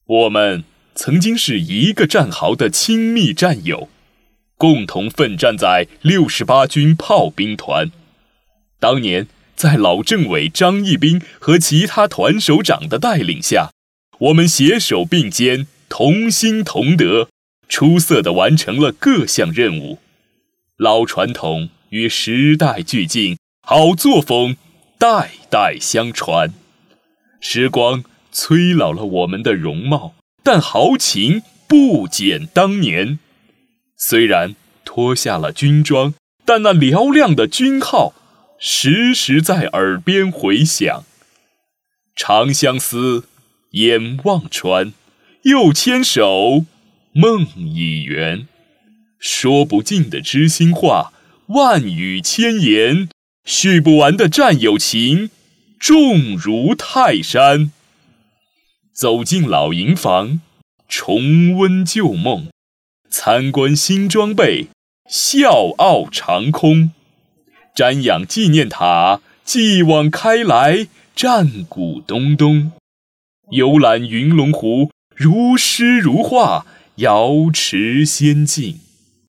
我们曾经是一个战壕的亲密战友，共同奋战在68军炮兵团。当年在老政委张义斌和其他团首长的带领下，我们携手并肩，同心同德，出色地完成了各项任务。老传统与时代俱进，好作风代代相传。时光催老了我们的容貌，但豪情不减当年。虽然脱下了军装，但那嘹亮的军号时时在耳边回响。长相思，眼望穿，又牵手，梦已圆。说不尽的知心话，万语千言，叙不完的战友情，重如泰山。走进老营房，重温旧梦，参观新装备，笑傲长空。瞻仰纪念塔，继往开来，战鼓咚咚。游览云龙湖，如诗如画，瑶池仙境。